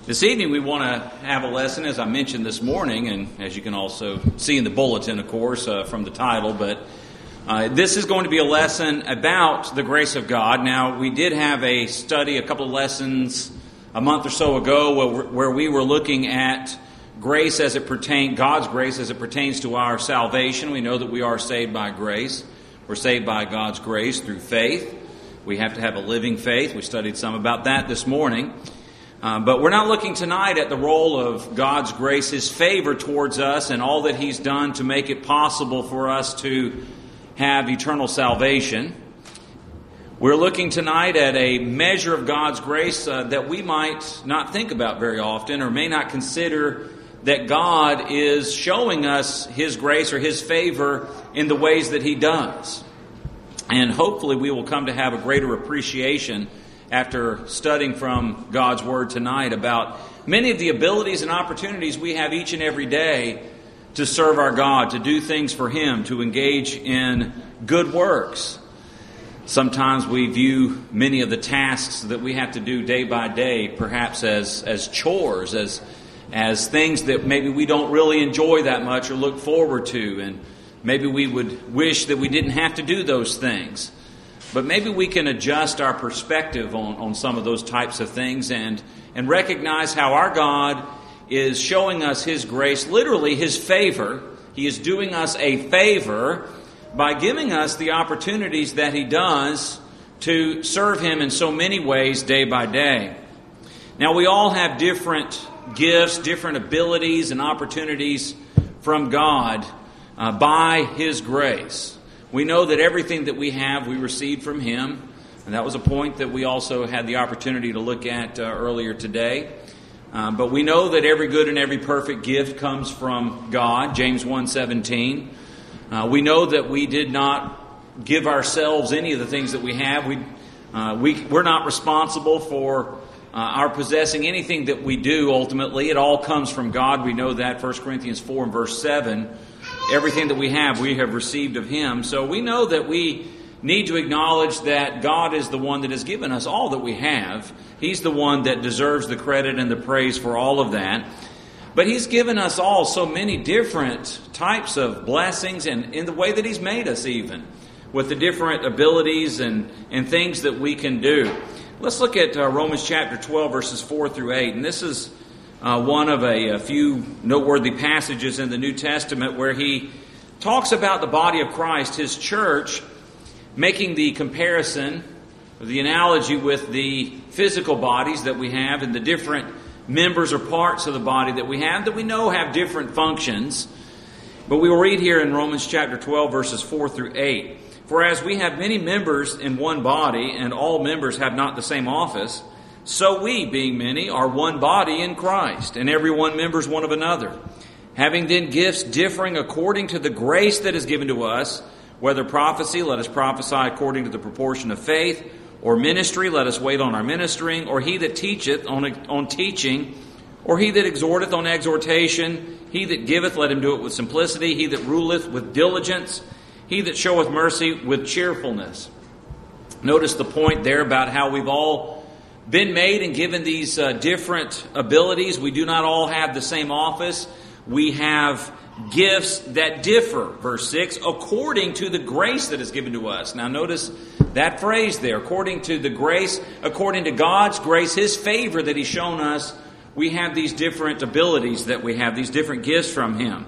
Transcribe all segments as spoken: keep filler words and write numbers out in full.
This evening we want to have a lesson, as I mentioned this morning, and as you can also see in the bulletin, of course, uh, from the title, but uh, this is going to be a lesson about the grace of God. Now, we did have a study, a couple of lessons a month or so ago where, where we were looking at grace as it pertains, God's grace as it pertains to our salvation. We know that we are saved by grace. We're saved by God's grace through faith. We have to have a living faith. We studied some about that this morning. Uh, but we're not looking tonight at the role of God's grace, His favor towards us, and all that He's done to make it possible for us to have eternal salvation. We're looking tonight at a measure of God's grace uh, that we might not think about very often, or may not consider that God is showing us His grace or His favor in the ways that He does. And hopefully we will come to have a greater appreciation after studying from God's Word tonight about many of the abilities and opportunities we have each and every day to serve our God, to do things for Him, to engage in good works. Sometimes we view many of the tasks that we have to do day by day perhaps as, as chores, as, as things that maybe we don't really enjoy that much or look forward to, and maybe we would wish that we didn't have to do those things. But maybe we can adjust our perspective on, on some of those types of things and, and recognize how our God is showing us His grace, literally His favor. He is doing us a favor by giving us the opportunities that He does to serve Him in so many ways day by day. Now, we all have different gifts, different abilities and opportunities from God uh, by His grace. We know that everything that we have, we received from Him. And that was a point that we also had the opportunity to look at uh, earlier today. Uh, but we know that every good and every perfect gift comes from God, James one seventeen. Uh, we know that we did not give ourselves any of the things that we have. We, uh, we, we're not responsible for uh, our possessing anything that we do ultimately. It all comes from God. We know that, First Corinthians four and verse seven. Everything that we have, we have received of Him. So we know that we need to acknowledge that God is the one that has given us all that we have. He's the one that deserves the credit and the praise for all of that. But He's given us all so many different types of blessings, and in the way that He's made us even, with the different abilities and, and things that we can do. Let's look at uh, Romans chapter twelve, verses four through eight. And this is Uh, one of a, a few noteworthy passages in the New Testament where he talks about the body of Christ, His church, making the comparison, the analogy with the physical bodies that we have and the different members or parts of the body that we have that we know have different functions. But we will read here in Romans chapter twelve, verses four through eight. For as we have many members in one body, and all members have not the same office, so we, being many, are one body in Christ, and every one members one of another. Having then gifts differing according to the grace that is given to us, whether prophecy, let us prophesy according to the proportion of faith, or ministry, let us wait on our ministering, or he that teacheth on, on teaching, or he that exhorteth on exhortation, he that giveth, let him do it with simplicity, he that ruleth with diligence, he that showeth mercy with cheerfulness. Notice the point there about how we've all been made and given these uh, different abilities. We do not all have the same office. We have gifts that differ, verse six, according to the grace that is given to us. Now notice that phrase there, according to the grace, according to God's grace, His favor that He's shown us, we have these different abilities that we have, these different gifts from Him.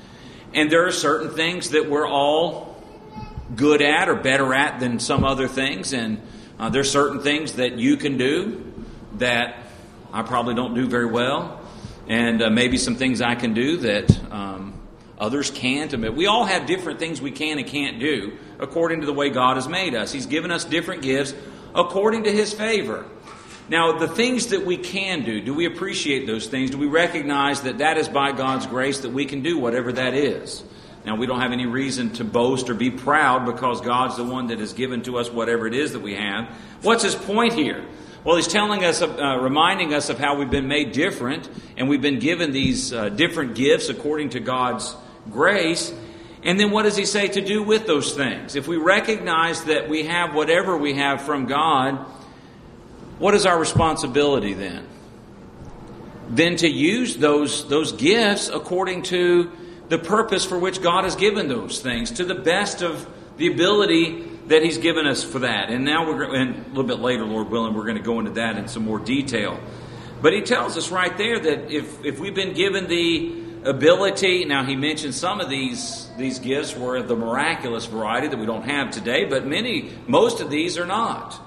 And there are certain things that we're all good at or better at than some other things, and Uh, there's certain things that you can do that I probably don't do very well, and uh, maybe some things I can do that um, others can't. I mean, we all have different things we can and can't do according to the way God has made us. He's given us different gifts according to His favor. Now, the things that we can do, do we appreciate those things? Do we recognize that that is by God's grace that we can do whatever that is? Now, we don't have any reason to boast or be proud because God's the one that has given to us whatever it is that we have. What's his point here? Well, he's telling us, uh, reminding us of how we've been made different, and we've been given these uh, different gifts according to God's grace. And then what does he say to do with those things? If we recognize that we have whatever we have from God, what is our responsibility then? then to use those, those gifts according to the purpose for which God has given those things, to the best of the ability that He's given us for that. And now we're and a little bit later, Lord willing, we're going to go into that in some more detail. But He tells us right there that if, if we've been given the ability, now He mentioned some of these these gifts were of the miraculous variety that we don't have today, but many, most of these are not.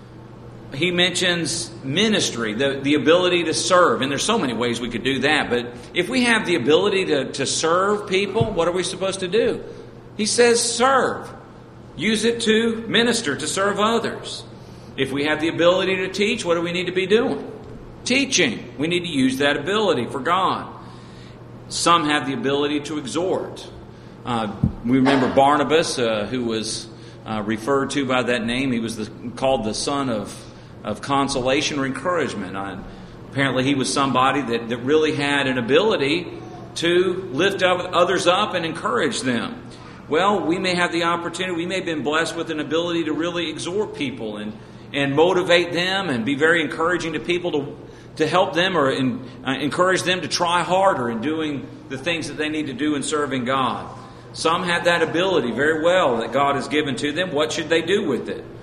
He mentions ministry, the, the ability to serve. And there's so many ways we could do that. But if we have the ability to, to serve people, what are we supposed to do? He says serve. Use it to minister, to serve others. If we have the ability to teach, what do we need to be doing? Teaching. We need to use that ability for God. Some have the ability to exhort. Uh, we remember Barnabas, uh, who was uh, referred to by that name. He was the, called the son of of consolation or encouragement. Uh, apparently he was somebody that, that really had an ability to lift up others up and encourage them. Well, we may have the opportunity, we may have been blessed with an ability to really exhort people and, and motivate them and be very encouraging to people to, to help them or in, uh, encourage them to try harder in doing the things that they need to do in serving God. Some have that ability very well that God has given to them. What should they do with it?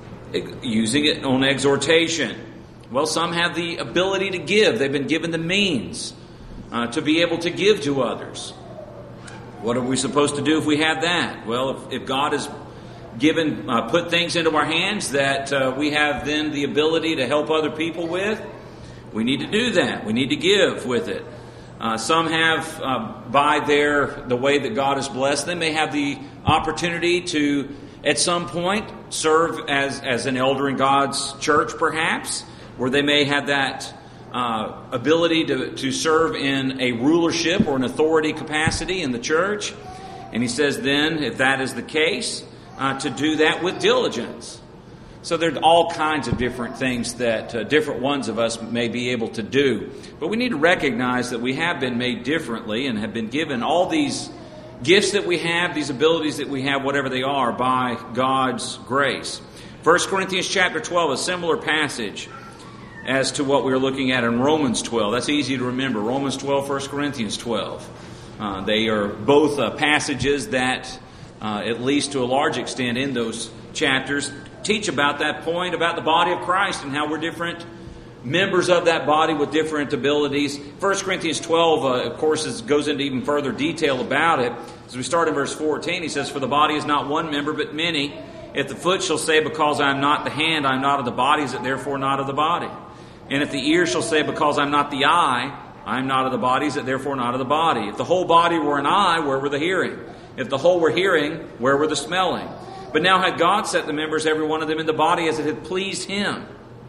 Using it on exhortation. Well, some have the ability to give. They've been given the means uh, to be able to give to others. What are we supposed to do if we have that? Well, if, if God has given, uh, put things into our hands that uh, we have then the ability to help other people with, we need to do that. We need to give with it. Uh, some have, uh, by their the way that God has blessed them, they have the opportunity to at some point serve as, as an elder in God's church, perhaps, where they may have that uh, ability to, to serve in a rulership or an authority capacity in the church. And he says then, if that is the case, uh, to do that with diligence. So there are all kinds of different things that uh, different ones of us may be able to do. But we need to recognize that we have been made differently and have been given all these gifts that we have, these abilities that we have, whatever they are, by God's grace. First Corinthians chapter twelve, a similar passage as to what we were looking at in Romans twelve. That's easy to remember. Romans twelve, First Corinthians twelve. Uh, they are both uh, passages that, uh, at least to a large extent in those chapters, teach about that point, about the body of Christ and how we're different members of that body with different abilities. First Corinthians twelve, uh, of course, is, goes into even further detail about it. As we start in verse fourteen, he says, "For the body is not one member, but many. If the foot shall say, because I am not the hand, I am not of the body, is it therefore not of the body? And if the ear shall say, because I am not the eye, I am not of the body, is it therefore not of the body? If the whole body were an eye, where were the hearing? If the whole were hearing, where were the smelling? But now had God set the members, every one of them, in the body as it had pleased Him."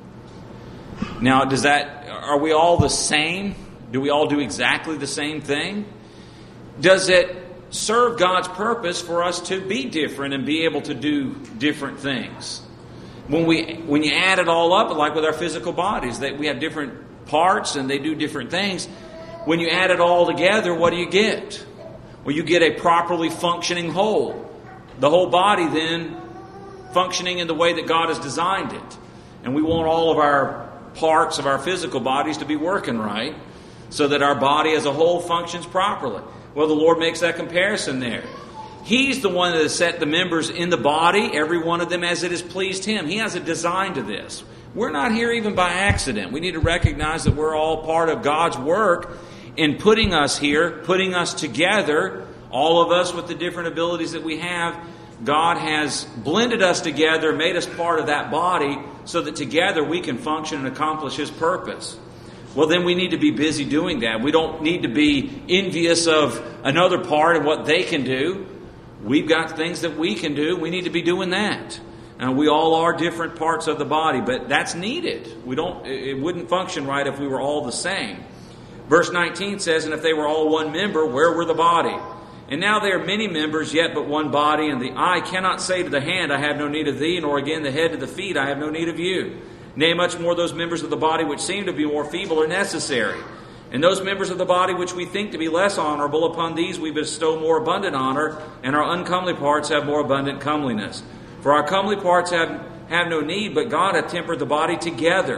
Now, does that, are we all the same? Do we all do exactly the same thing? Does it serve God's purpose for us to be different and be able to do different things? When we when you add it all up, like with our physical bodies, that we have different parts and they do different things. When you add it all together, what do you get? Well, you get a properly functioning whole. The whole body then functioning in the way that God has designed it. And we want all of our parts of our physical bodies to be working right so that our body as a whole functions properly. Well, the Lord makes that comparison there. He's the one that has set the members in the body, every one of them as it has pleased Him. He has a design to this. We're not here even by accident. We need to recognize that we're all part of God's work in putting us here, putting us together, all of us with the different abilities that we have. God has blended us together, made us part of that body, so that together we can function and accomplish His purpose. Well, then we need to be busy doing that. We don't need to be envious of another part and what they can do. We've got things that we can do. We need to be doing that. And we all are different parts of the body, but that's needed. We don't. It wouldn't function right if we were all the same. Verse nineteen says, "And if they were all one member, where were the body? And now there are many members, yet but one body. And the eye cannot say to the hand, I have no need of thee, nor again the head to the feet, I have no need of you. Nay, much more those members of the body which seem to be more feeble are necessary. And those members of the body which we think to be less honorable, upon these we bestow more abundant honor, and our uncomely parts have more abundant comeliness. For our comely parts have, have no need, but God hath tempered the body together,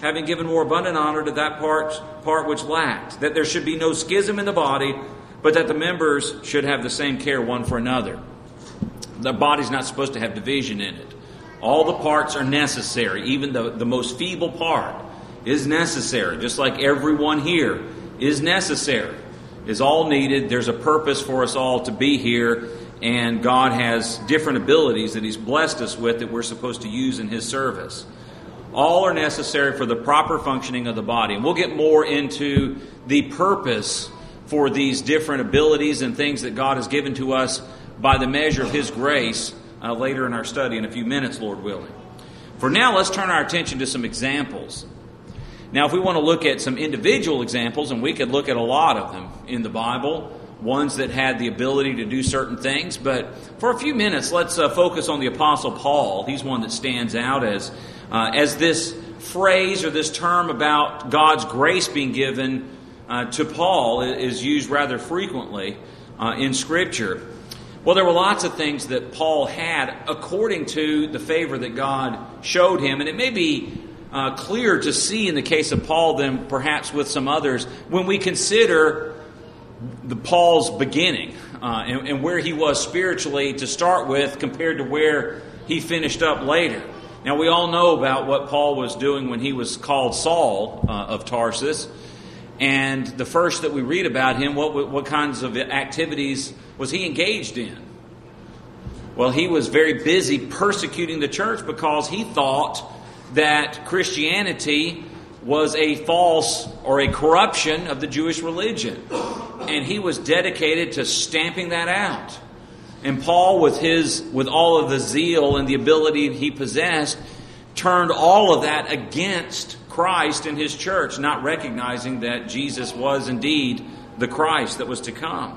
having given more abundant honor to that part, part which lacked, that there should be no schism in the body, but that the members should have the same care one for another. The body's not supposed to have division in it. All the parts are necessary. Even the, the most feeble part is necessary. Just like everyone here is necessary, is all needed. There's a purpose for us all to be here, and God has different abilities that He's blessed us with that we're supposed to use in His service. All are necessary for the proper functioning of the body. And we'll get more into the purpose for these different abilities and things that God has given to us by the measure of His grace uh, later in our study in a few minutes, Lord willing. For now, let's turn our attention to some examples. Now, if we want to look at some individual examples, and we could look at a lot of them in the Bible, ones that had the ability to do certain things, but for a few minutes, let's uh, focus on the Apostle Paul. He's one that stands out as, uh, as this phrase or this term about God's grace being given uh, to Paul is used rather frequently uh, in Scripture. Well, there were lots of things that Paul had according to the favor that God showed him, and it may be uh, clearer to see in the case of Paul than perhaps with some others when we consider the Paul's beginning uh, and, and where he was spiritually to start with compared to where he finished up later. Now, we all know about what Paul was doing when he was called Saul uh, of Tarsus. And the first that we read about him, what what kinds of activities was he engaged in? Well, he was very busy persecuting the church because he thought that Christianity was a false or a corruption of the Jewish religion. And he was dedicated to stamping that out. And Paul, with his with all of the zeal and the ability he possessed, turned all of that against Christ and His church, not recognizing that Jesus was indeed the Christ that was to come.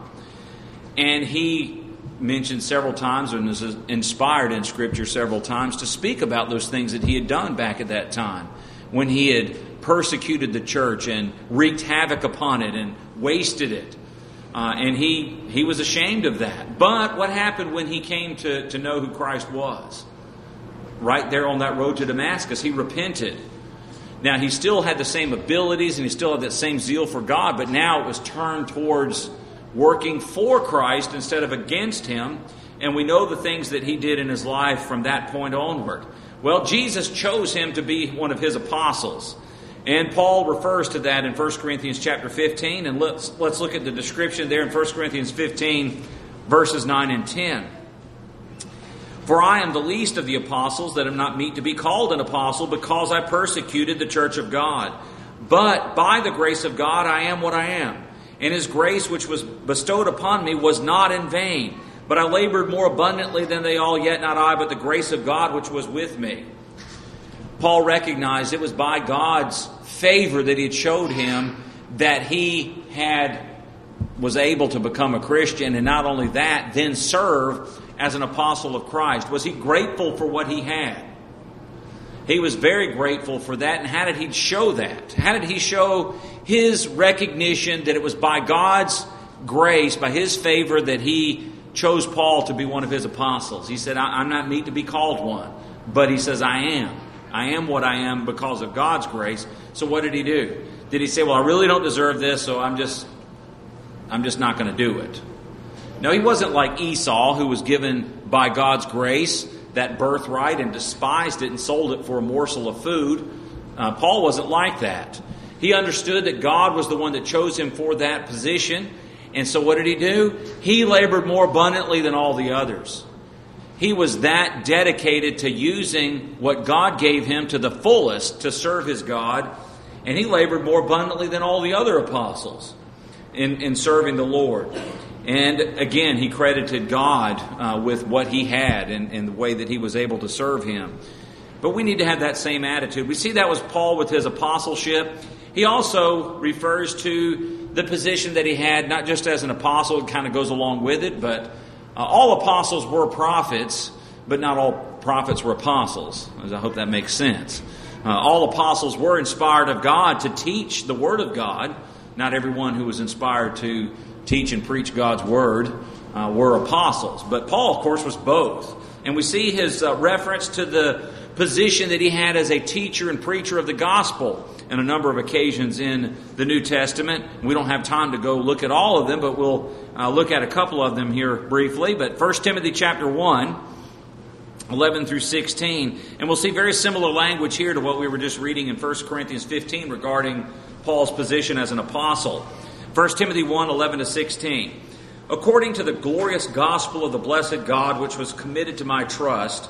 And he mentioned several times, and was inspired in Scripture several times, to speak about those things that he had done back at that time, when he had persecuted the church and wreaked havoc upon it and wasted it. Uh, and he he was ashamed of that. But what happened when he came to, to know who Christ was? Right there on that road to Damascus, he repented. Now, he still had the same abilities and he still had that same zeal for God, but now it was turned towards working for Christ instead of against Him. And we know the things that he did in his life from that point onward. Well, Jesus chose him to be one of His apostles. And Paul refers to that in First Corinthians chapter fifteen. And let's, let's look at the description there in First Corinthians fifteen, verses nine and ten. For I am the least of the apostles, that am not meet to be called an apostle, because I persecuted the church of God. But by the grace of God I am what I am. And His grace which was bestowed upon me was not in vain. But I labored more abundantly than they all, yet not I, but the grace of God which was with me. Paul recognized it was by God's favor that He showed him that he had was able to become a Christian, and not only that, then serve as an apostle of Christ. Was he grateful for what he had? He was very grateful for that. And how did he show that? How did he show his recognition that it was by God's grace, by His favor, that he chose Paul to be one of His apostles? He said, I'm not meet to be called one. But he says, I am. I am what I am because of God's grace. So what did he do? Did he say, well, I really don't deserve this, so I'm just, I'm just not going to do it? No, he wasn't like Esau, who was given by God's grace that birthright and despised it and sold it for a morsel of food. Uh, Paul wasn't like that. He understood that God was the one that chose him for that position. And so what did he do? He labored more abundantly than all the others. He was that dedicated to using what God gave him to the fullest to serve his God. And he labored more abundantly than all the other apostles in, in serving the Lord. And again, he credited God uh, with what he had and, and the way that he was able to serve Him. But we need to have that same attitude. We see that was Paul with his apostleship. He also refers to the position that he had, not just as an apostle, it kind of goes along with it, but uh, all apostles were prophets, but not all prophets were apostles. I hope that makes sense. Uh, all apostles were inspired of God to teach the Word of God. Not everyone who was inspired to teach and preach God's Word uh, were apostles. But Paul, of course, was both. And we see his uh, reference to the position that he had as a teacher and preacher of the gospel on a number of occasions in the New Testament. We don't have time to go look at all of them, but we'll uh, look at a couple of them here briefly. But First Timothy chapter one, eleven through sixteen, and we'll see very similar language here to what we were just reading in First Corinthians fifteen regarding Paul's position as an apostle. First Timothy one, eleven to sixteen. According to the glorious gospel of the blessed God, which was committed to my trust,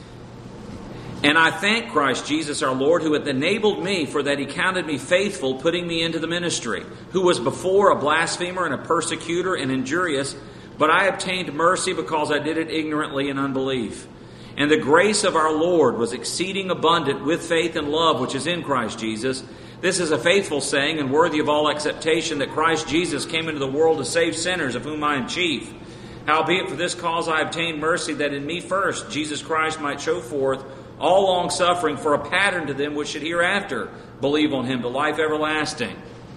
and I thank Christ Jesus our Lord, who hath enabled me, for that he counted me faithful, putting me into the ministry, who was before a blasphemer and a persecutor and injurious, but I obtained mercy because I did it ignorantly in unbelief. And the grace of our Lord was exceeding abundant with faith and love which is in Christ Jesus. This is a faithful saying and worthy of all acceptation, that Christ Jesus came into the world to save sinners, of whom I am chief. Howbeit for this cause I obtained mercy, that in me first Jesus Christ might show forth all long suffering for a pattern to them which should hereafter believe on him to life everlasting.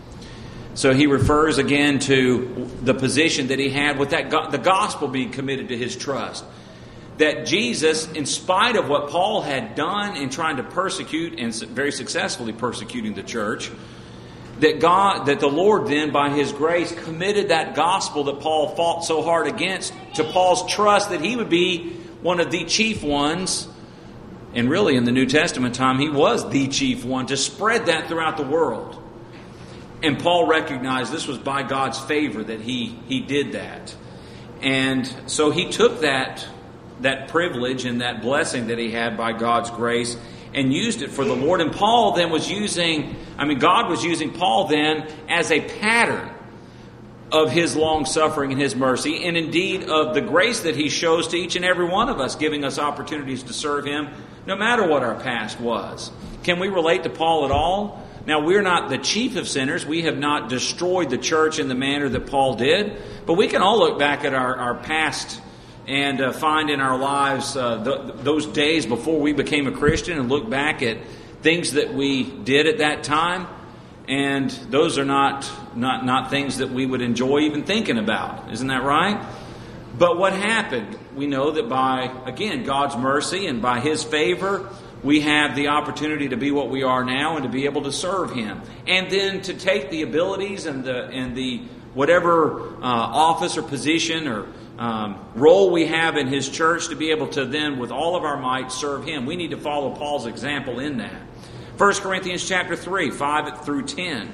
So he refers again to the position that he had with that go- the gospel being committed to his trust. That Jesus, in spite of what Paul had done in trying to persecute and very successfully persecuting the church, that God, that the Lord then, by his grace, committed that gospel that Paul fought so hard against to Paul's trust that he would be one of the chief ones. And really, in the New Testament time, he was the chief one to spread that throughout the world. And Paul recognized this was by God's favor that he, he did that. And so he took that, that privilege and that blessing that he had by God's grace and used it for the Lord. And Paul then was using, I mean, God was using Paul then as a pattern of his long suffering and his mercy, and indeed of the grace that he shows to each and every one of us, giving us opportunities to serve him no matter what our past was. Can we relate to Paul at all? Now, we're not the chief of sinners. We have not destroyed the church in the manner that Paul did. But we can all look back at our, our past and uh, find in our lives uh, th- those days before we became a Christian and look back at things that we did at that time. And those are not, not, not things that we would enjoy even thinking about. Isn't that right? But what happened? We know that by, again, God's mercy and by his favor, we have the opportunity to be what we are now and to be able to serve him. And then to take the abilities and the and the whatever uh, office or position or um, role we have in his church to be able to then, with all of our might, serve him. We need to follow Paul's example in that. First Corinthians chapter three, five through ten.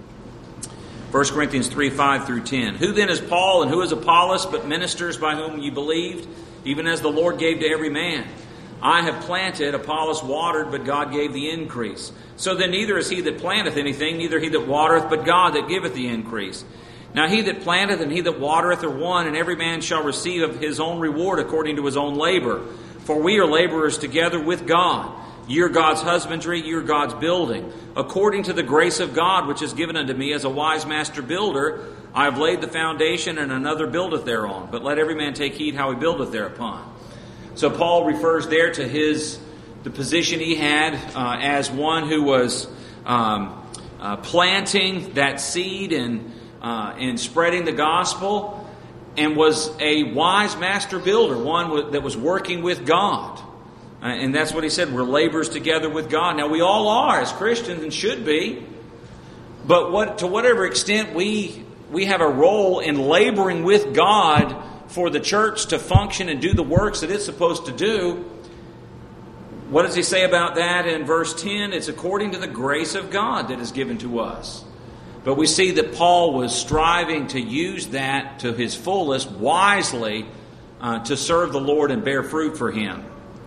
First Corinthians three, five through ten. Who then is Paul and who is Apollos, but ministers by whom you believed, even as the Lord gave to every man? I have planted, Apollos watered, but God gave the increase. So then neither is he that planteth anything, neither he that watereth, but God that giveth the increase. Now he that planteth and he that watereth are one, and every man shall receive of his own reward according to his own labor. For we are laborers together with God. Ye are God's husbandry, ye are God's building. According to the grace of God which is given unto me as a wise master builder, I have laid the foundation, and another buildeth thereon. But let every man take heed how he buildeth thereupon. So Paul refers there to his the position he had uh, as one who was um, uh, planting that seed and uh, and spreading the gospel, and was a wise master builder, one that was working with God. Uh, and that's what he said, we're laborers together with God. Now we all are as Christians and should be, but what to whatever extent we we have a role in laboring with God for the church to function and do the works that it's supposed to do. What does he say about that in verse ten? It's according to the grace of God that is given to us. But we see that Paul was striving to use that to his fullest, wisely, uh, to serve the Lord and bear fruit for him.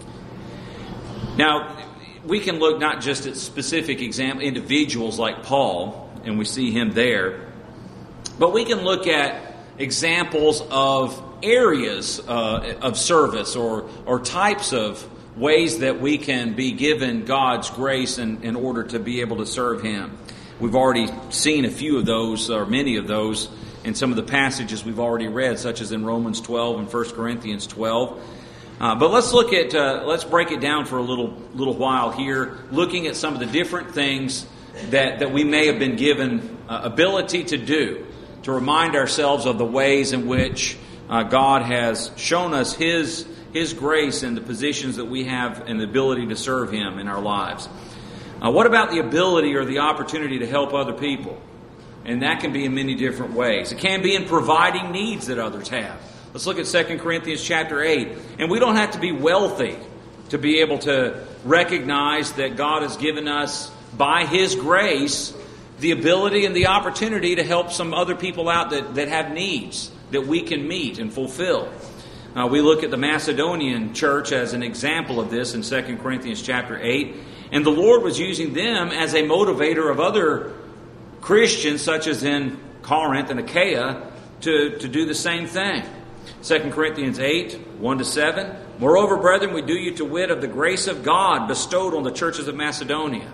Now, we can look not just at specific example, individuals like Paul, and we see him there, but we can look at examples of areas uh, of service or or types of ways that we can be given God's grace in, in order to be able to serve him. We've already seen a few of those, or many of those, in some of the passages we've already read, such as in Romans twelve and First Corinthians twelve. Uh, but let's look at, uh, let's break it down for a little little while here, looking at some of the different things that, that we may have been given uh, ability to do, to remind ourselves of the ways in which uh, God has shown us His His grace and the positions that we have and the ability to serve Him in our lives. Uh, what about the ability or the opportunity to help other people? And that can be in many different ways. It can be in providing needs that others have. Let's look at Second Corinthians chapter eight. And we don't have to be wealthy to be able to recognize that God has given us, by His grace, the ability and the opportunity to help some other people out that, that have needs that we can meet and fulfill. Uh, we look at the Macedonian church as an example of this in Second Corinthians chapter eight. And the Lord was using them as a motivator of other Christians, such as in Corinth and Achaia, to, to do the same thing. Second Corinthians eight, one to seven. Moreover, brethren, we do you to wit of the grace of God bestowed on the churches of Macedonia.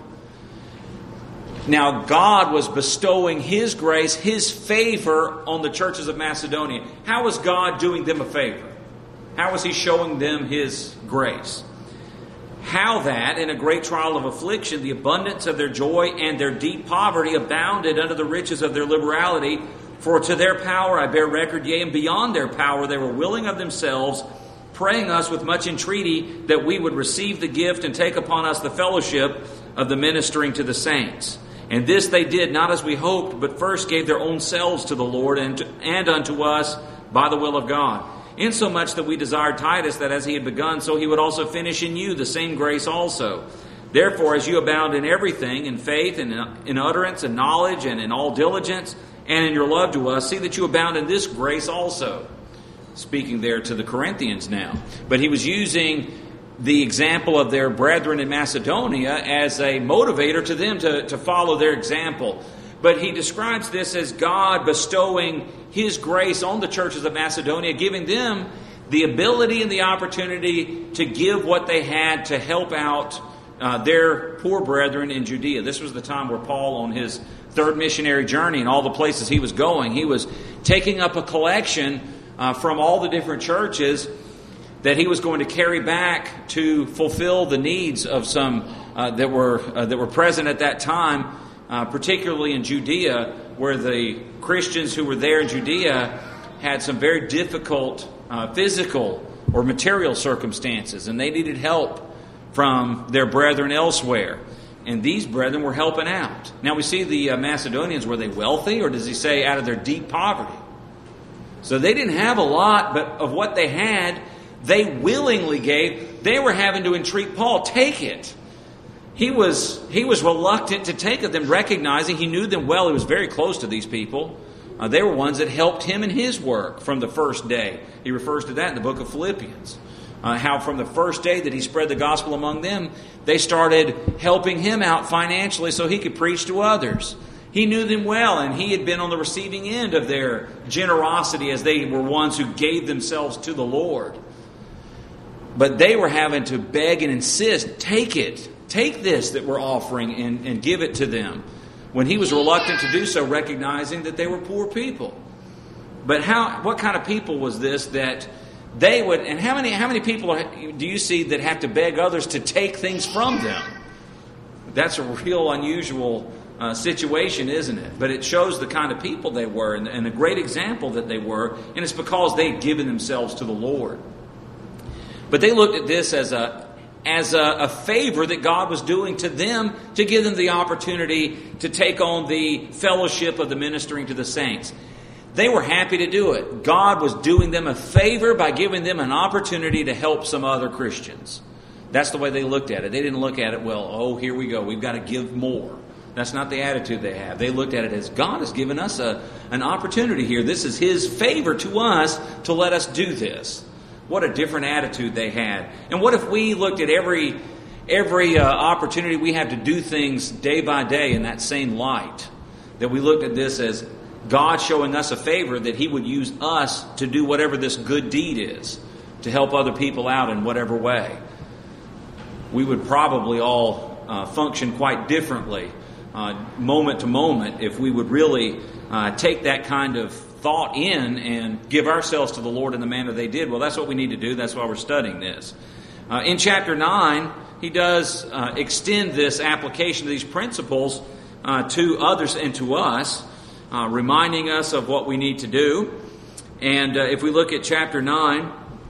Now, God was bestowing His grace, His favor on the churches of Macedonia. How was God doing them a favor? How was He showing them His grace? How that, in a great trial of affliction, the abundance of their joy and their deep poverty abounded under the riches of their liberality. For to their power I bear record, yea, and beyond their power they were willing of themselves, praying us with much entreaty that we would receive the gift and take upon us the fellowship of the ministering to the saints. And this they did not as we hoped, but first gave their own selves to the Lord and, to, and unto us by the will of God. Insomuch that we desired Titus, that as he had begun, so he would also finish in you the same grace also. Therefore, as you abound in everything, in faith, and in utterance, and knowledge, and in all diligence, and in your love to us, see that you abound in this grace also. Speaking there to the Corinthians now. But he was using the example of their brethren in Macedonia as a motivator to them to, to follow their example. But he describes this as God bestowing His grace on the churches of Macedonia, giving them the ability and the opportunity to give what they had to help out uh, their poor brethren in Judea. This was the time where Paul, on his third missionary journey and all the places he was going, he was taking up a collection uh, from all the different churches that he was going to carry back to fulfill the needs of some uh, that were uh, that were present at that time. Uh, particularly in Judea, where the Christians who were there in Judea had some very difficult uh, physical or material circumstances, and they needed help from their brethren elsewhere. And these brethren were helping out. Now we see the uh, Macedonians, were they wealthy, or does he say out of their deep poverty? So they didn't have a lot, but of what they had, they willingly gave. They were having to entreat Paul, take it. He was he was reluctant to take of them, recognizing he knew them well. He was very close to these people. Uh, they were ones that helped him in his work from the first day. He refers to that in the book of Philippians. Uh, how from the first day that he spread the gospel among them, they started helping him out financially so he could preach to others. He knew them well, and he had been on the receiving end of their generosity as they were ones who gave themselves to the Lord. But they were having to beg and insist, take it. Take this that we're offering and, and give it to them. When he was reluctant to do so, recognizing that they were poor people. But how? What kind of people was this that they would? And how many how many people are, do you see that have to beg others to take things from them? That's a real unusual uh, situation, isn't it? But it shows the kind of people they were, and, and a great example that they were. And it's because they had given themselves to the Lord. But they looked at this as a as a, a favor that God was doing to them to give them the opportunity to take on the fellowship of the ministering to the saints. They were happy to do it. God was doing them a favor by giving them an opportunity to help some other Christians. That's the way they looked at it. They didn't look at it, well, oh, here we go. We've got to give more. That's not the attitude they have. They looked at it as God has given us a, an opportunity here. This is His favor to us to let us do this. What a different attitude they had. And what if we looked at every every uh, opportunity we have to do things day by day in that same light? That we looked at this as God showing us a favor that He would use us to do whatever this good deed is, to help other people out in whatever way. We would probably all uh, function quite differently, uh, moment to moment, if we would really uh, take that kind of thought in and give ourselves to the Lord in the manner they did. Well, that's what we need to do. That's why we're studying this. Uh, in chapter nine, he does uh, extend this application of these principles uh, to others and to us, uh, reminding us of what we need to do. And uh, if we look at chapter nine,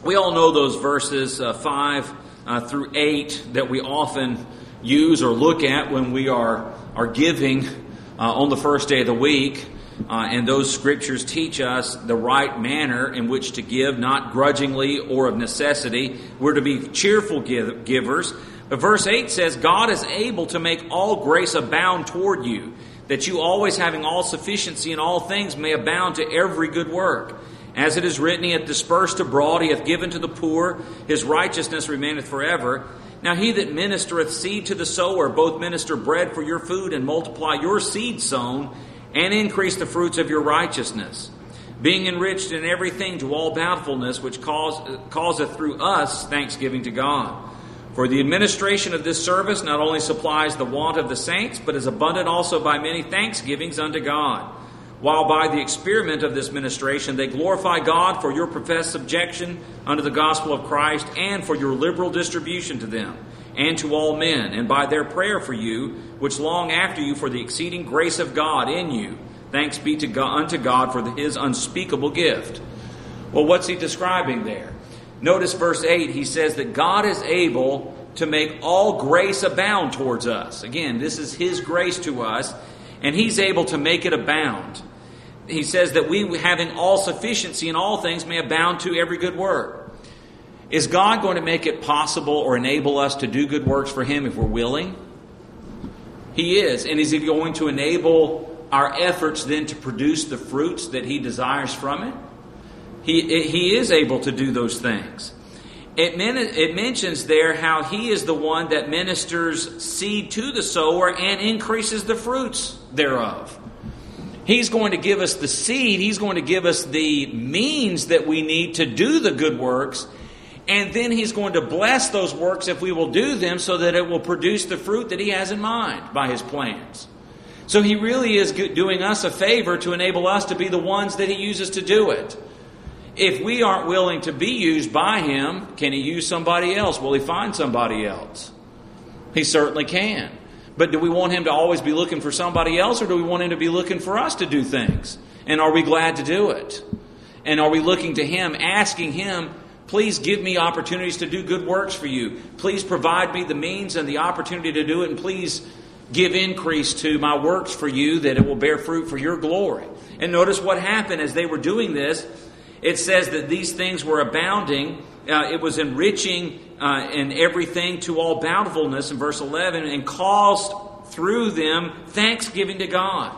We all know those verses uh, five uh, through eight that we often use or look at when we are, are giving uh, on the first day of the week. Uh, and those scriptures teach us the right manner in which to give, not grudgingly or of necessity. We're to be cheerful give- givers. But verse eight says, God is able to make all grace abound toward you, that you always having all sufficiency in all things may abound to every good work. As it is written, He hath dispersed abroad, He hath given to the poor, His righteousness remaineth forever. Now he that ministereth seed to the sower, both minister bread for your food, and multiply your seed sown, and increase the fruits of your righteousness, being enriched in everything to all bountifulness, which cause, causeth through us thanksgiving to God. For the administration of this service not only supplies the want of the saints, but is abundant also by many thanksgivings unto God. While by the experiment of this ministration they glorify God for your professed subjection unto the gospel of Christ, and for your liberal distribution to them, and to all men, and by their prayer for you, which long after you for the exceeding grace of God in you. Thanks be to God, unto God for His unspeakable gift. Well, what's he describing there? Notice verse eight, he says that God is able to make all grace abound towards us. Again, this is His grace to us, and He's able to make it abound. He says that we, having all sufficiency in all things, may abound to every good work. Is God going to make it possible or enable us to do good works for Him if we're willing? He is. And is He going to enable our efforts then to produce the fruits that He desires from it? He, he is able to do those things. It, men, it mentions there how He is the one that ministers seed to the sower and increases the fruits thereof. He's going to give us the seed. He's going to give us the means that we need to do the good works. And then He's going to bless those works if we will do them, so that it will produce the fruit that He has in mind by His plans. So He really is doing us a favor to enable us to be the ones that He uses to do it. If we aren't willing to be used by Him, can He use somebody else? Will He find somebody else? He certainly can. But do we want Him to always be looking for somebody else, or do we want Him to be looking for us to do things? And are we glad to do it? And are we looking to Him, asking Him, please give me opportunities to do good works for you. Please provide me the means and the opportunity to do it, and please give increase to my works for you, that it will bear fruit for your glory. And notice what happened as they were doing this. It says that these things were abounding. Uh, it was enriching uh, in everything to all bountifulness in verse eleven, and caused through them thanksgiving to God.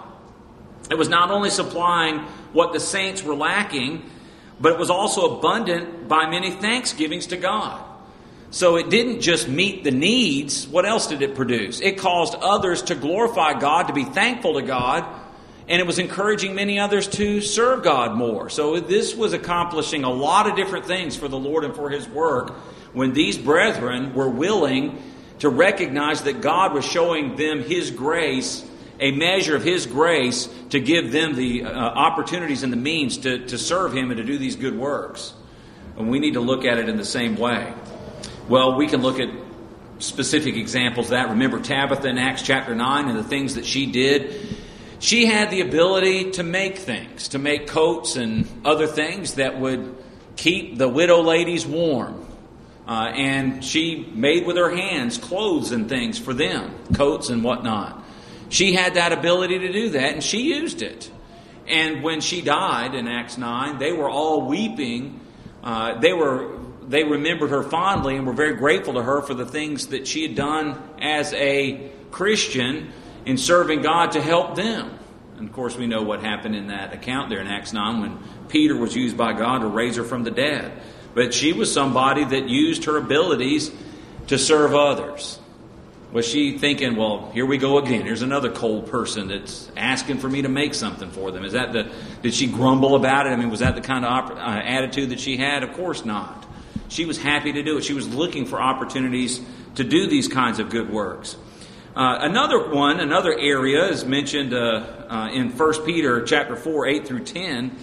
It was not only supplying what the saints were lacking, but it was also abundant by many thanksgivings to God. So it didn't just meet the needs. What else did it produce? It caused others to glorify God, to be thankful to God. And it was encouraging many others to serve God more. So this was accomplishing a lot of different things for the Lord and for His work, when these brethren were willing to recognize that God was showing them His grace, a measure of His grace, to give them the uh, opportunities and the means to, to serve Him and to do these good works. And we need to look at it in the same way. Well, we can look at specific examples of that. Remember Tabitha in Acts chapter nine and the things that she did. She had the ability to make things, to make coats and other things that would keep the widow ladies warm. Uh, and she made with her hands clothes and things for them, coats and whatnot. She had that ability to do that, and she used it. And when she died in Acts nine, they were all weeping. Uh, they were they remembered her fondly and were very grateful to her for the things that she had done as a Christian in serving God to help them. And of course we know what happened in that account there in Acts nine, when Peter was used by God to raise her from the dead. But she was somebody that used her abilities to serve others. Was she thinking, well, here we go again. Here's another cold person that's asking for me to make something for them. Is that the? Did she grumble about it? I mean, was that the kind of op- uh, attitude that she had? Of course not. She was happy to do it. She was looking for opportunities to do these kinds of good works. Uh, another one, another area is mentioned uh, uh, in First Peter chapter four, eight through ten,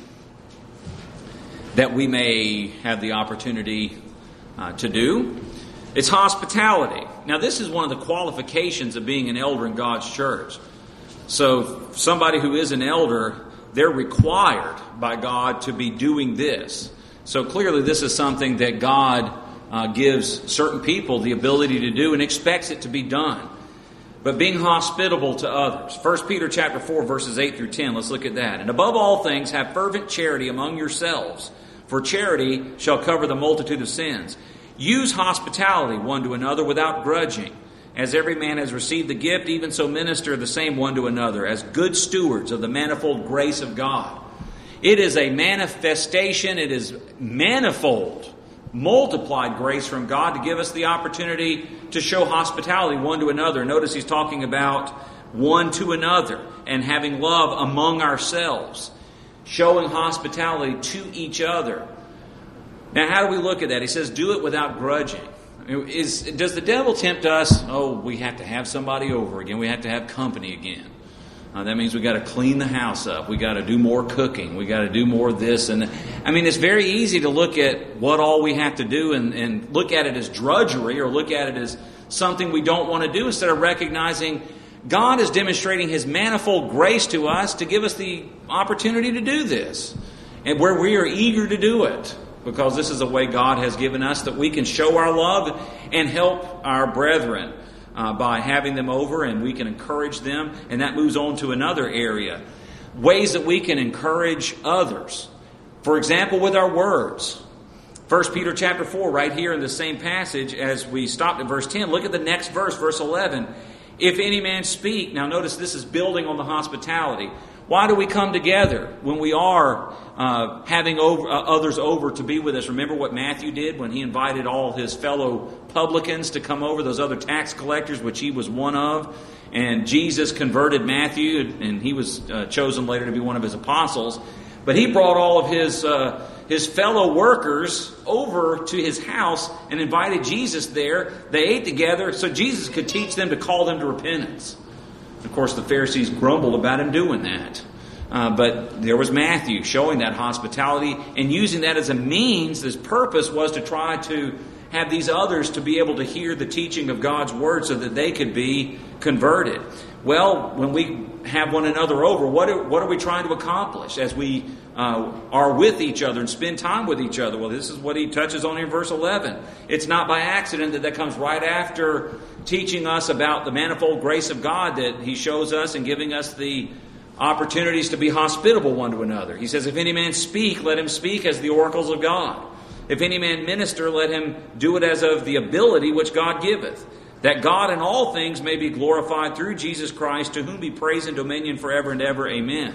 that we may have the opportunity uh, to do. It's hospitality. Now, this is one of the qualifications of being an elder in God's church. So, somebody who is an elder, they're required by God to be doing this. So clearly this is something that God uh, gives certain people the ability to do and expects it to be done. But being hospitable to others. First Peter chapter four, verses eight through ten. Let's look at that. And above all things, have fervent charity among yourselves, for charity shall cover the multitude of sins. Use hospitality one to another without grudging. As every man has received the gift, even so minister the same one to another, as good stewards of the manifold grace of God. It is a manifestation, it is manifold, multiplied grace from God to give us the opportunity to show hospitality one to another. Notice he's talking about one to another and having love among ourselves, showing hospitality to each other. Now, how do we look at that? He says, do it without grudging. Is, does the devil tempt us? Oh, we have to have somebody over again. We have to have company again. Uh, that means we got to clean the house up. We got to do more cooking. We got to do more of this and that. I mean, it's very easy to look at what all we have to do and, and look at it as drudgery or look at it as something we don't want to do instead of recognizing God is demonstrating His manifold grace to us to give us the opportunity to do this, and where we are eager to do it. Because this is a way God has given us that we can show our love and help our brethren uh, by having them over, and we can encourage them. And that moves on to another area. Ways that we can encourage others. For example, with our words. First Peter chapter four, right here in the same passage as we stopped at verse ten. Look at the next verse, verse eleven. If any man speak. Now notice this is building on the hospitality. Why do we come together when we are uh, having over, uh, others over to be with us? Remember what Matthew did when he invited all his fellow publicans to come over, those other tax collectors, which he was one of. And Jesus converted Matthew, and he was uh, chosen later to be one of his apostles. But he brought all of his uh, his fellow workers over to his house and invited Jesus there. They ate together so Jesus could teach them to call them to repentance. Of course, the Pharisees grumbled about him doing that. Uh, but there was Matthew showing that hospitality and using that as a means. His purpose was to try to have these others to be able to hear the teaching of God's Word so that they could be converted. Well, when we have one another over, what are, what are we trying to accomplish as we uh, are with each other and spend time with each other? Well, this is what he touches on in verse eleven. It's not by accident that that comes right after teaching us about the manifold grace of God that he shows us and giving us the opportunities to be hospitable one to another. He says, if any man speak, let him speak as the oracles of God. If any man minister, let him do it as of the ability which God giveth, that God in all things may be glorified through Jesus Christ, to whom be praise and dominion forever and ever. Amen.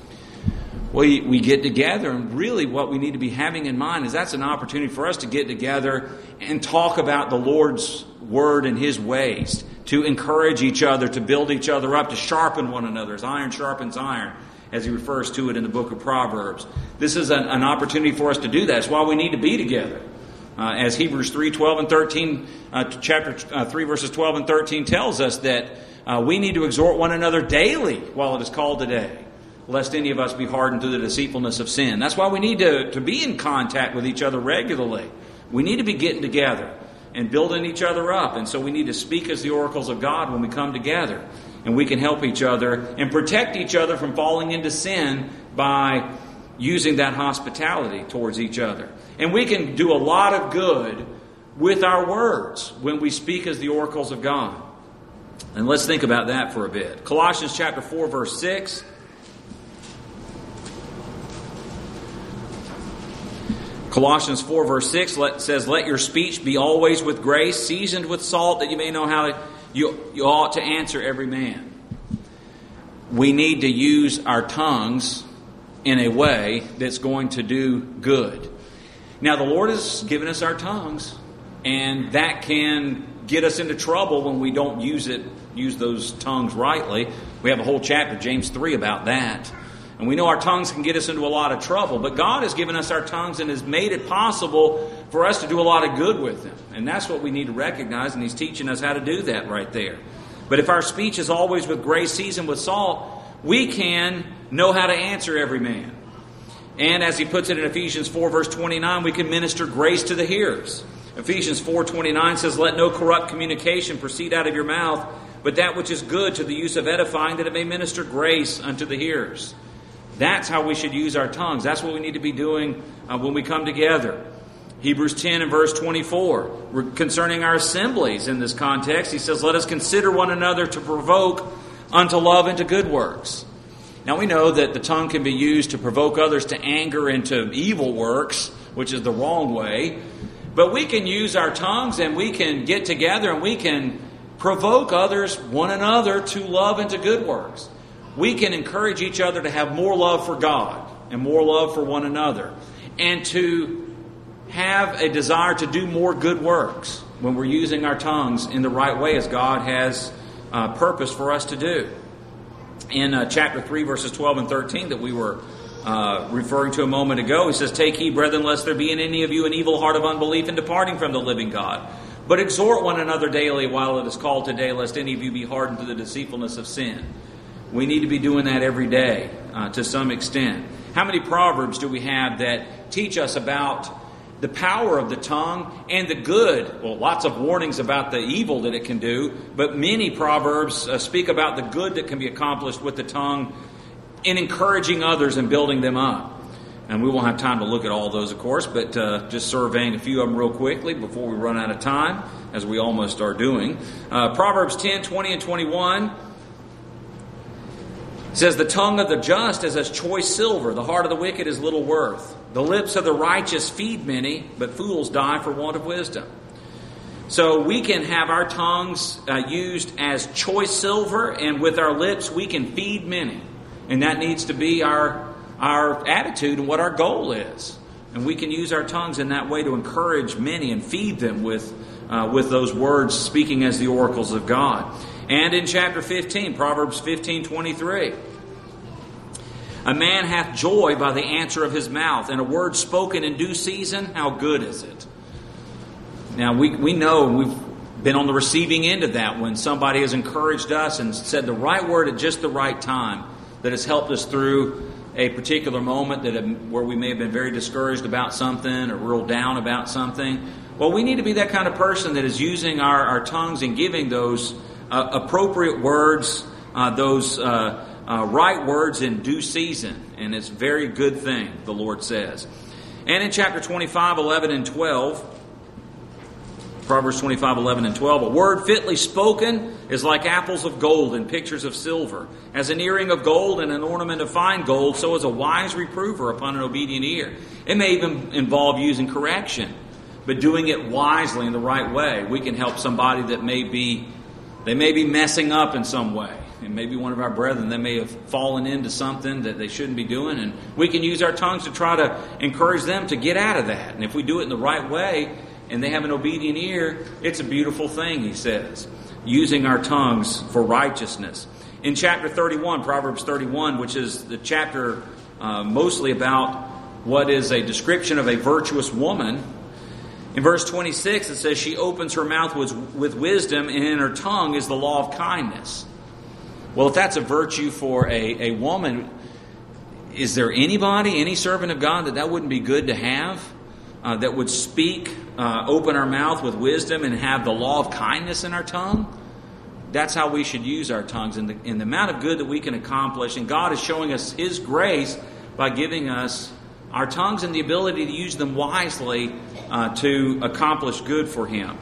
We, we get together, and really what we need to be having in mind is that's an opportunity for us to get together and talk about the Lord's Word and His ways, to encourage each other, to build each other up, to sharpen one another as iron sharpens iron, as he refers to it in the book of Proverbs. This is an, an opportunity for us to do that. That's why we need to be together. Uh, as Hebrews three, twelve and thirteen, uh, chapter uh, three, verses twelve and thirteen tells us that uh, we need to exhort one another daily while it is called today, lest any of us be hardened through the deceitfulness of sin. That's why we need to, to be in contact with each other regularly. We need to be getting together and building each other up. And so we need to speak as the oracles of God when we come together. And we can help each other and protect each other from falling into sin by using that hospitality towards each other. And we can do a lot of good with our words when we speak as the oracles of God. And let's think about that for a bit. Colossians chapter four, verse six. Colossians four, verse six says, let your speech be always with grace, seasoned with salt, that you may know how to, you, you ought to answer every man. We need to use our tongues in a way that's going to do good. Now, the Lord has given us our tongues, and that can get us into trouble when we don't use it, use those tongues rightly. We have a whole chapter, James three, about that. And we know our tongues can get us into a lot of trouble. But God has given us our tongues and has made it possible for us to do a lot of good with them. And that's what we need to recognize, and He's teaching us how to do that right there. But if our speech is always with grace, seasoned with salt, we can know how to answer every man. And as he puts it in Ephesians four, verse twenty-nine, we can minister grace to the hearers. Ephesians four twenty-nine says, let no corrupt communication proceed out of your mouth, but that which is good to the use of edifying, that it may minister grace unto the hearers. That's how we should use our tongues. That's what we need to be doing uh, when we come together. Hebrews ten and verse twenty-four, concerning our assemblies in this context, he says, let us consider one another to provoke unto love and to good works. Now we know that the tongue can be used to provoke others to anger and to evil works, which is the wrong way. But we can use our tongues and we can get together and we can provoke others, one another, to love and to good works. We can encourage each other to have more love for God and more love for one another, and to have a desire to do more good works when we're using our tongues in the right way as God has uh, purpose for us to do. In uh, chapter three, verses twelve and thirteen that we were uh, referring to a moment ago, he says, take heed, brethren, lest there be in any of you an evil heart of unbelief in departing from the living God. But exhort one another daily while it is called today, lest any of you be hardened to the deceitfulness of sin. We need to be doing that every day uh, to some extent. How many proverbs do we have that teach us about the power of the tongue and the good? Well, lots of warnings about the evil that it can do, but many proverbs uh, speak about the good that can be accomplished with the tongue in encouraging others and building them up. And we won't have time to look at all those, of course, but uh, just surveying a few of them real quickly before we run out of time, as we almost are doing. Uh, Proverbs ten, twenty, and twenty-one says, the tongue of the just is as choice silver, the heart of the wicked is little worth. The lips of the righteous feed many, but fools die for want of wisdom. So we can have our tongues uh, used as choice silver, and with our lips we can feed many. And that needs to be our, our attitude and what our goal is. And we can use our tongues in that way to encourage many and feed them with, uh, with those words, speaking as the oracles of God. And in chapter fifteen, Proverbs fifteen, twenty-three, a man hath joy by the answer of his mouth, and a word spoken in due season, how good is it? Now, we, we know, and we've been on the receiving end of that, when somebody has encouraged us and said the right word at just the right time, that has helped us through a particular moment that where we may have been very discouraged about something or real down about something. Well, we need to be that kind of person that is using our, our tongues and giving those uh, appropriate words, uh, those uh, uh, right words in due season. And it's a very good thing, the Lord says. And in chapter twenty-five, eleven, and twelve, Proverbs twenty-five, eleven, and twelve, a word fitly spoken is like apples of gold and pictures of silver. As an earring of gold and an ornament of fine gold, so is a wise reprover upon an obedient ear. It may even involve using correction, but doing it wisely in the right way. We can help somebody that may be, they may be messing up in some way. And maybe one of our brethren, they may have fallen into something that they shouldn't be doing. And we can use our tongues to try to encourage them to get out of that. And if we do it in the right way, and they have an obedient ear, it's a beautiful thing, he says. Using our tongues for righteousness. In chapter thirty-one, Proverbs thirty-one, which is the chapter uh, mostly about what is a description of a virtuous woman, in verse twenty-six it says, she opens her mouth with, with wisdom, and in her tongue is the law of kindness. Well, if that's a virtue for a, a woman, is there anybody, any servant of God, that that wouldn't be good to have? Uh, that would speak, uh, open our mouth with wisdom and have the law of kindness in our tongue? That's how we should use our tongues, in the, in the amount of good that we can accomplish. And God is showing us His grace by giving us our tongues and the ability to use them wisely uh, to accomplish good for Him.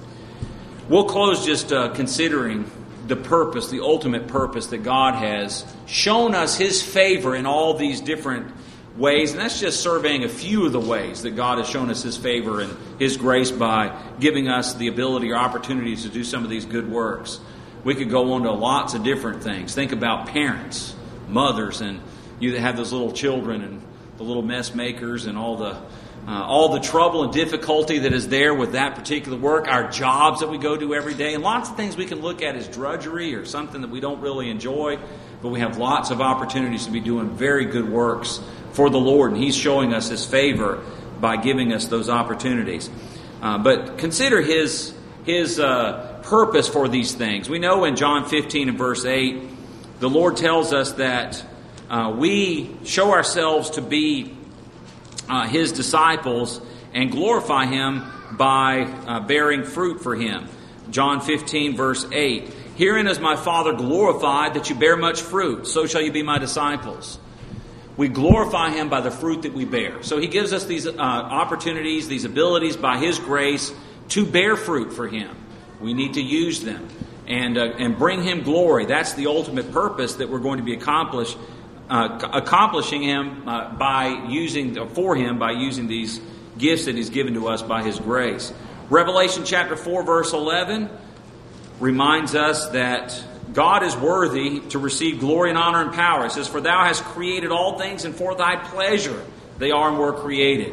We'll close just uh, considering the purpose, the ultimate purpose that God has shown us His favor in all these different ways. And that's just surveying a few of the ways that God has shown us His favor and His grace by giving us the ability or opportunities to do some of these good works. We could go on to lots of different things. Think about parents, mothers, and you that have those little children and the little mess makers and all the uh, all the trouble and difficulty that is there with that particular work. Our jobs that we go to every day. And lots of things we can look at as drudgery or something that we don't really enjoy. But we have lots of opportunities to be doing very good works for the Lord. And He's showing us His favor by giving us those opportunities. Uh, but consider His, his uh, purpose for these things. We know in John fifteen and verse eight, the Lord tells us that uh, we show ourselves to be uh, His disciples and glorify Him by uh, bearing fruit for Him. John fifteen verse eight, herein is my Father glorified, that you bear much fruit, so shall you be my disciples. we glorify Him by the fruit that we bear. So He gives us these uh, opportunities, these abilities by His grace to bear fruit for Him. We need to use them and uh, and bring Him glory. That's the ultimate purpose that we're going to be accomplished, uh, accomplishing Him uh, by using for Him by using these gifts that He's given to us by His grace. Revelation chapter four, verse eleven reminds us that God is worthy to receive glory and honor and power. It says, "For Thou hast created all things, and for Thy pleasure they are and were created."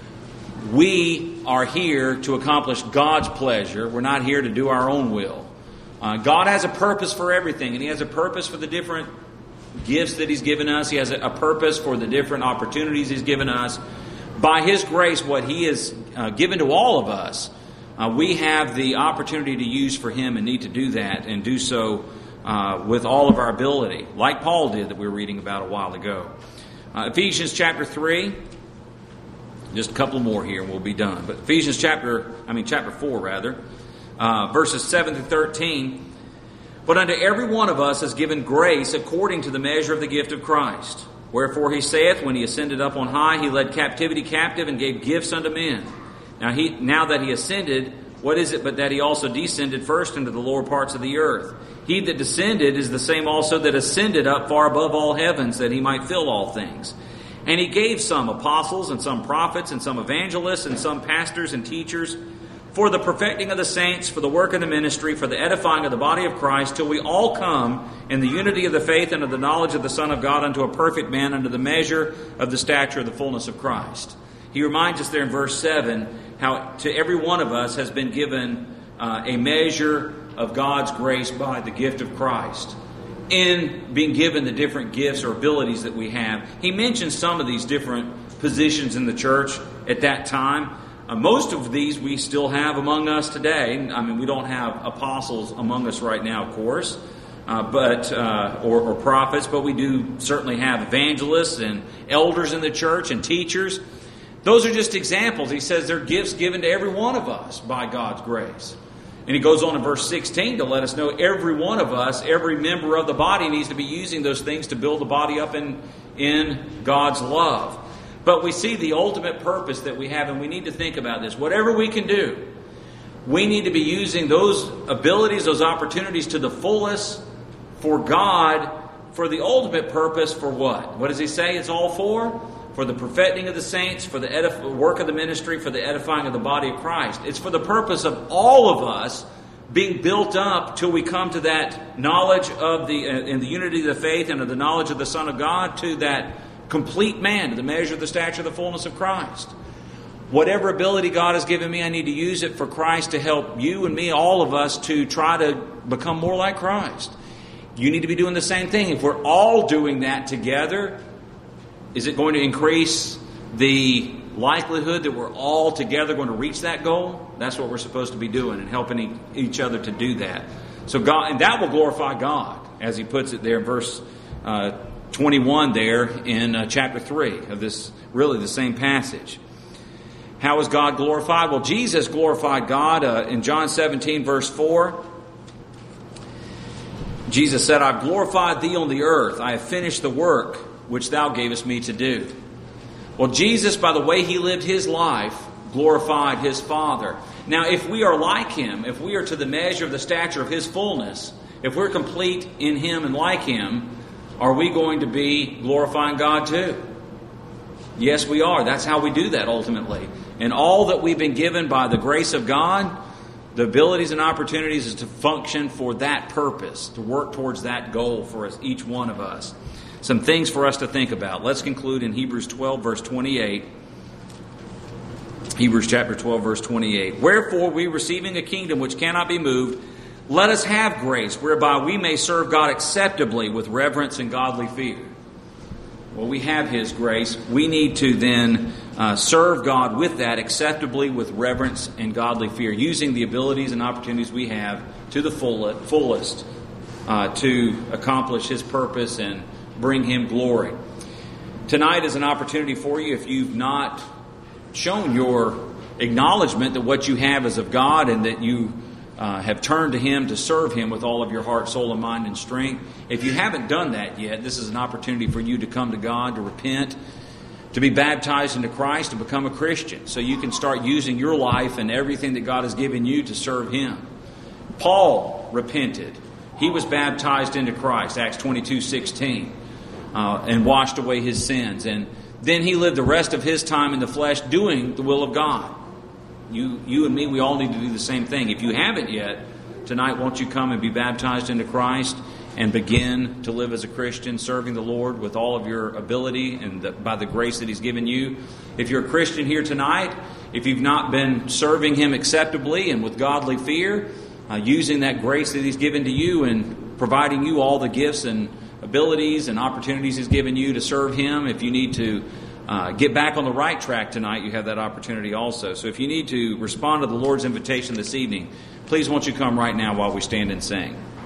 We are here to accomplish God's pleasure. We're not here to do our own will. Uh, God has a purpose for everything, and He has a purpose for the different gifts that He's given us. He has a, a purpose for the different opportunities He's given us. By His grace, what He has uh, given to all of us, uh, we have the opportunity to use for Him and need to do that and do so uh, with all of our ability, like Paul did that we were reading about a while ago. Uh, Ephesians chapter three. Just a couple more here and we'll be done. But Ephesians chapter, I mean chapter four rather, uh, verses seven to thirteen. "But unto every one of us is given grace according to the measure of the gift of Christ. Wherefore He saith, when He ascended up on high, He led captivity captive and gave gifts unto men. Now he, now that He ascended, what is it but that He also descended first into the lower parts of the earth? He that descended is the same also that ascended up far above all heavens, that He might fill all things. And He gave some apostles, and some prophets, and some evangelists, and some pastors and teachers, for the perfecting of the saints, for the work of the ministry, for the edifying of the body of Christ, till we all come in the unity of the faith and of the knowledge of the Son of God, unto a perfect man, unto the measure of the stature of the fullness of Christ." He reminds us there in verse seven how to every one of us has been given uh, a measure of God's grace by the gift of Christ. In being given the different gifts or abilities that we have. He mentions some of these different positions in the church at that time. Uh, most of these we still have among us today. I mean, we don't have apostles among us right now, of course, uh, but uh, or, or prophets, but we do certainly have evangelists and elders in the church and teachers. Those are just examples. He says they're gifts given to every one of us by God's grace. And he goes on in verse sixteen to let us know every one of us, every member of the body needs to be using those things to build the body up in, in God's love. But we see the ultimate purpose that we have, and we need to think about this. Whatever we can do, we need to be using those abilities, those opportunities to the fullest for God, for the ultimate purpose for what? What does he say it's all for? For the perfecting of the saints, for the edif- work of the ministry, for the edifying of the body of Christ. It's for the purpose of all of us being built up till we come to that knowledge of the, uh, in the unity of the faith and of the knowledge of the Son of God, to that complete man, to the measure of the stature of the fullness of Christ. Whatever ability God has given me, I need to use it for Christ to help you and me, all of us, to try to become more like Christ. You need to be doing the same thing. If we're all doing that together, is it going to increase the likelihood that we're all together going to reach that goal? That's what we're supposed to be doing, and helping each other to do that. So God, and that will glorify God, as he puts it there in verse uh, twenty-one there in uh, chapter three of this, really the same passage. How is God glorified? Well, Jesus glorified God uh, in John seventeen, verse four. Jesus said, "I've glorified thee on the earth. I have finished the work which thou gavest me to do." Well, Jesus, by the way he lived his life, glorified his Father. Now, if we are like him, if we are to the measure of the stature of his fullness, if we're complete in him and like him, are we going to be glorifying God too? Yes, we are. That's how we do that ultimately. And all that we've been given by the grace of God, the abilities and opportunities, is to function for that purpose, to work towards that goal for us, each one of us. Some things for us to think about. Let's conclude in Hebrews twelve, verse twenty-eight. Hebrews chapter twelve, verse twenty-eight. "Wherefore we, receiving a kingdom which cannot be moved, let us have grace, whereby we may serve God acceptably with reverence and godly fear." Well, we have his grace. We need to then uh, serve God with that acceptably with reverence and godly fear, using the abilities and opportunities we have to the full, fullest uh, to accomplish his purpose and bring him glory. Tonight is an opportunity for you, if you've not shown your acknowledgement that what you have is of God, and that you uh, have turned to Him to serve Him with all of your heart, soul, and mind and strength. If you haven't done that yet, this is an opportunity for you to come to God, to repent, to be baptized into Christ, to become a Christian, so you can start using your life and everything that God has given you to serve Him. Paul repented. He was baptized into Christ, Acts twenty-two sixteen, uh, and washed away his sins. And then he lived the rest of his time in the flesh doing the will of God. You, you and me, we all need to do the same thing. If you haven't yet, tonight won't you come and be baptized into Christ and begin to live as a Christian, serving the Lord with all of your ability and the, by the grace that He's given you. If you're a Christian here tonight, if you've not been serving Him acceptably and with godly fear, uh, using that grace that He's given to you and providing you all the gifts and abilities and opportunities He's given you to serve Him, if you need to uh, get back on the right track tonight, you have that opportunity also. So if you need to respond to the Lord's invitation this evening, please won't you come right now while we stand and sing.